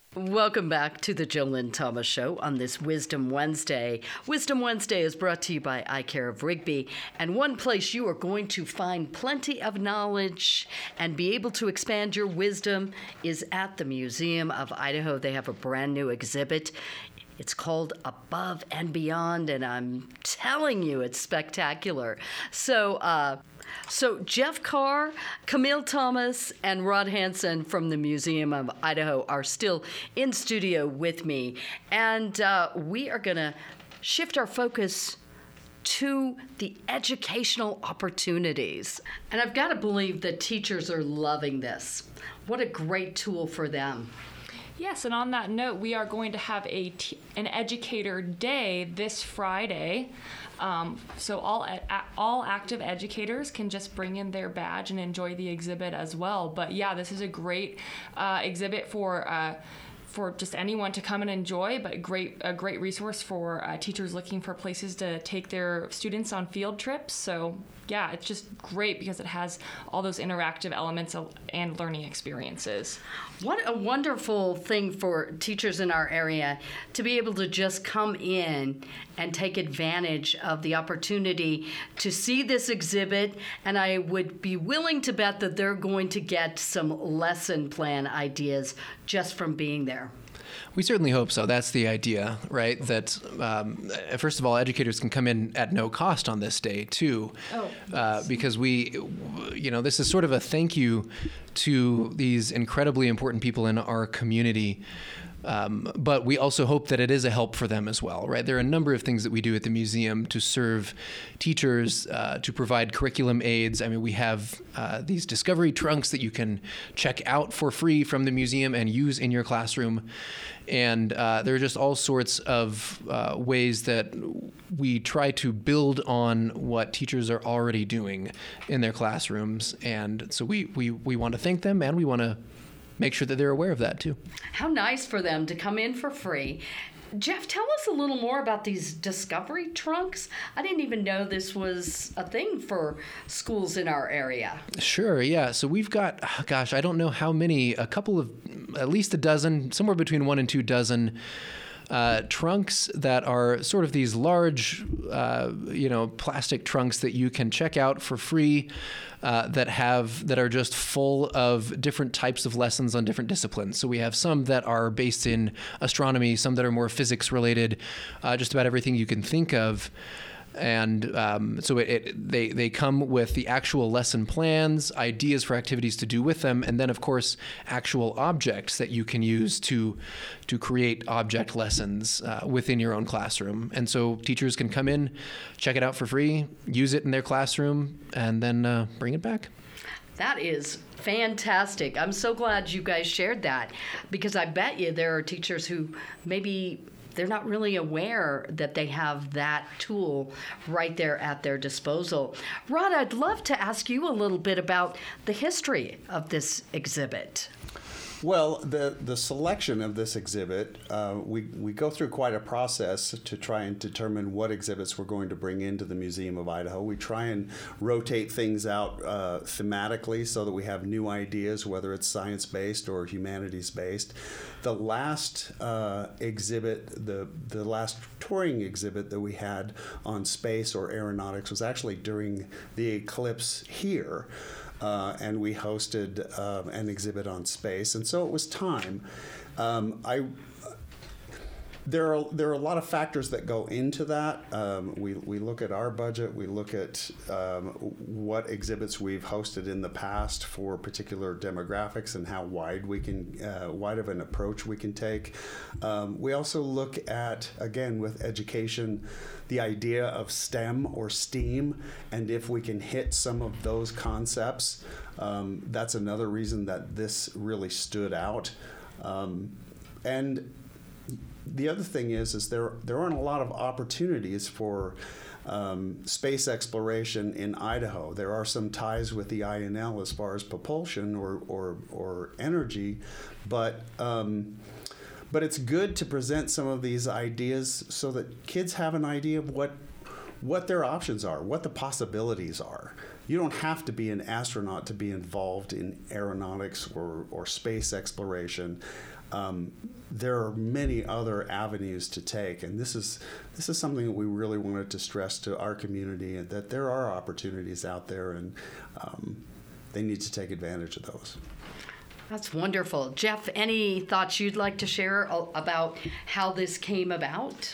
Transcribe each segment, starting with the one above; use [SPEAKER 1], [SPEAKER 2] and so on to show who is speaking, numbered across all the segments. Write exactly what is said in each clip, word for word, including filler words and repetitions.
[SPEAKER 1] Welcome back to the Jill Lynn Thomas Show on this Wisdom Wednesday. Wisdom Wednesday is brought to you by Eye Care of Rigby, and one place you are going to find plenty of knowledge and be able to expand your wisdom is at the Museum of Idaho. They have a brand new exhibit. It's called Above and Beyond, and I'm telling you, it's spectacular. So, uh, so Jeff Carr, Camille Thomas, and Rod Hansen from the Museum of Idaho are still in studio with me, and uh, we are going to shift our focus to the educational opportunities. And I've got to believe that teachers are loving this. What a great tool for them.
[SPEAKER 2] Yes, and on that note, we are going to have a t- an educator day this Friday. Um, so all a- all active educators can just bring in their badge and enjoy the exhibit as well. But yeah, this is a great uh, exhibit for uh, for just anyone to come and enjoy, but great a great resource for uh, teachers looking for places to take their students on field trips. So yeah, it's just great because it has all those interactive elements of, and learning experiences.
[SPEAKER 1] What a wonderful thing for teachers in our area to be able to just come in and take advantage of the opportunity to see this exhibit. And I would be willing to bet that they're going to get some lesson plan ideas just from being there.
[SPEAKER 3] We certainly hope so. That's the idea, right? That, um, first of all, educators can come in at no cost on this day, too.
[SPEAKER 1] Oh, yes.
[SPEAKER 3] uh, because we, you know, this is sort of a thank you to these incredibly important people in our community. Um, but we also hope that it is a help for them as well, right? There are a number of things that we do at the museum to serve teachers, uh, to provide curriculum aids. I mean, we have uh, these discovery trunks that you can check out for free from the museum and use in your classroom. And uh, there are just all sorts of uh, ways that we try to build on what teachers are already doing in their classrooms. And so we, we, we want to thank them, and we want to make sure that they're aware of that too.
[SPEAKER 1] How nice for them to come in for free. Jeff, tell us a little more about these discovery trunks. I didn't even know this was a thing for schools in our area.
[SPEAKER 3] Sure, yeah. So we've got, gosh, I don't know how many, a couple of, at least a dozen, somewhere between one and two dozen Uh, trunks that are sort of these large, uh, you know, plastic trunks that you can check out for free, uh, that have that are just full of different types of lessons on different disciplines. So we have some that are based in astronomy, some that are more physics related, uh, just about everything you can think of. And um, so it, it, they, they come with the actual lesson plans, ideas for activities to do with them, and then, of course, actual objects that you can use to to create object lessons uh, within your own classroom. And so teachers can come in, check it out for free, use it in their classroom, and then uh, bring it back.
[SPEAKER 1] That is fantastic. I'm so glad you guys shared that, because I bet you there are teachers who maybe they're not really aware that they have that tool right there at their disposal. Rod, I'd love to ask you a little bit about the history of this exhibit.
[SPEAKER 4] Well, the, the selection of this exhibit, uh, we, we go through quite a process to try and determine what exhibits we're going to bring into the Museum of Idaho. We try and rotate things out uh, thematically so that we have new ideas, whether it's science-based or humanities-based. The last uh, exhibit, the, the last touring exhibit that we had on space or aeronautics was actually during the eclipse here. Uh, and we hosted uh, an exhibit on space, and so it was time. Um, I there are there are a lot of factors that go into that. Um, we we look at our budget, we look at um, what exhibits we've hosted in the past for particular demographics and how wide we can uh, wide of an approach we can take. Um, we also look at, again, with education, the idea of STEM or STEAM, and if we can hit some of those concepts. Um, that's another reason that this really stood out. Um, and the other thing is, is there there aren't a lot of opportunities for um, space exploration in Idaho. There are some ties with the I N L as far as propulsion or or, or energy, but um, but it's good to present some of these ideas so that kids have an idea of what what their options are, what the possibilities are. You don't have to be an astronaut to be involved in aeronautics or, or space exploration. um, there are many other avenues to take, and this is this is something that we really wanted to stress to our community, and that there are opportunities out there, and um, they need to take advantage of those.
[SPEAKER 1] That's wonderful. Jeff, any thoughts you'd like to share about how this came about?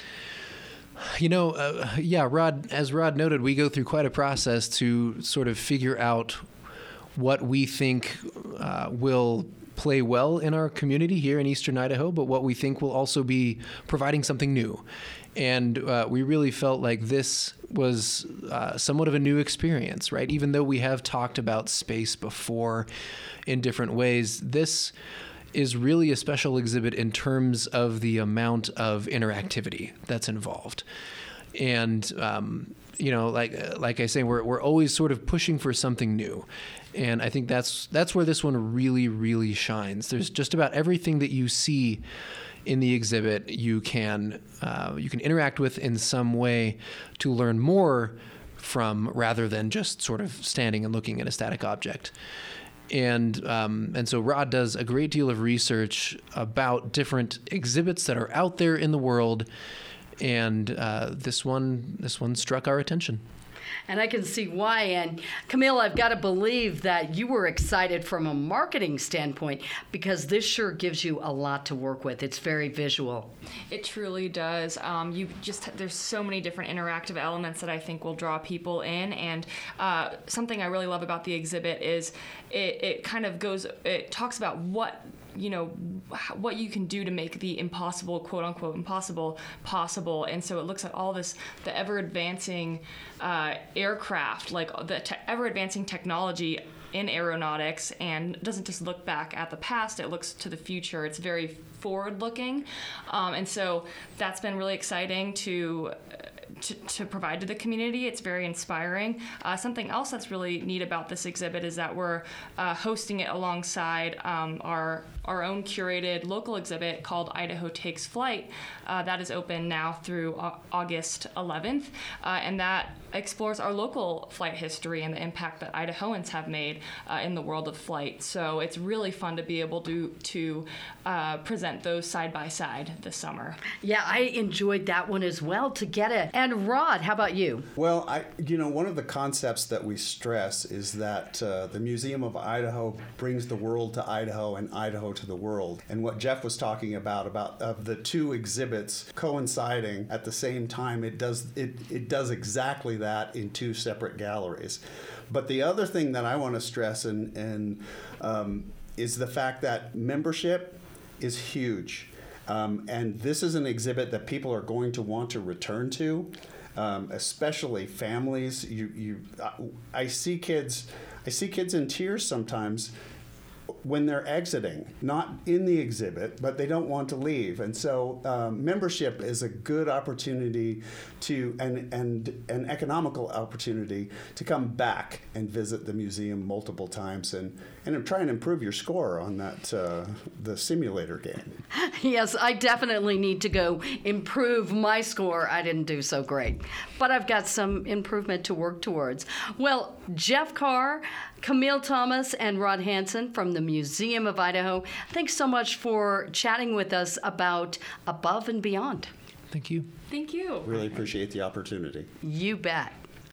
[SPEAKER 3] You know, uh, yeah, Rod, as Rod noted, we go through quite a process to sort of figure out what we think uh, will play well in our community here in Eastern Idaho, but what we think will also be providing something new. And uh, we really felt like this was uh, somewhat of a new experience, right? Even though we have talked about space before in different ways, this is really a special exhibit in terms of the amount of interactivity that's involved. And, um, you know, like like I say, we're we're always sort of pushing for something new. And I think that's that's where this one really, really shines. There's just about everything that you see in the exhibit you can uh, you can interact with in some way to learn more from, rather than just sort of standing and looking at a static object. And um, and so Rod does a great deal of research about different exhibits that are out there in the world, and uh, this one this one struck our attention.
[SPEAKER 1] And I can see why. And Camille, I've got to believe that you were excited from a marketing standpoint, because this sure gives you a lot to work with. It's very visual.
[SPEAKER 2] It truly does. Um, you just there's so many different interactive elements that I think will draw people in. And uh, something I really love about the exhibit is it, it kind of goes, it talks about what you know, what you can do to make the impossible, quote unquote, impossible possible. And so it looks at all this, the ever advancing uh, aircraft, like the te- ever advancing technology in aeronautics, and doesn't just look back at the past, it looks to the future. It's very forward looking. Um, and so that's been really exciting to To, to provide to the community. It's very inspiring. Uh, something else that's really neat about this exhibit is that we're uh, hosting it alongside um, our our own curated local exhibit called Idaho Takes Flight. Uh, that is open now through uh, August eleventh, uh, and that explores our local flight history and the impact that Idahoans have made uh, in the world of flight. So it's really fun to be able to to uh, present those side by side this summer.
[SPEAKER 1] Yeah, I enjoyed that one as well, to get it. And Rod, how about you?
[SPEAKER 4] Well, I, you know, one of the concepts that we stress is that uh, the Museum of Idaho brings the world to Idaho and Idaho to the world. And what Jeff was talking about, about of the two exhibits coinciding at the same time, it does it, it does exactly that in two separate galleries. But the other thing that I want to stress and, and um, is the fact that membership is huge. Um, and this is an exhibit that people are going to want to return to, um, especially families. You, you, I, I see kids, I see kids in tears sometimes when they're exiting, not in the exhibit, but they don't want to leave. And so um, membership is a good opportunity to, and, and an economical opportunity to come back and visit the museum multiple times and, and try and improve your score on that, uh, the simulator game.
[SPEAKER 1] Yes, I definitely need to go improve my score. I didn't do so great, but I've got some improvement to work towards. Well, Jeff Carr, Camille Thomas, and Rod Hansen from the Museum of Idaho, thanks so much for chatting with us about Above and Beyond.
[SPEAKER 3] Thank you.
[SPEAKER 2] Thank you.
[SPEAKER 4] Really appreciate the opportunity.
[SPEAKER 1] You bet.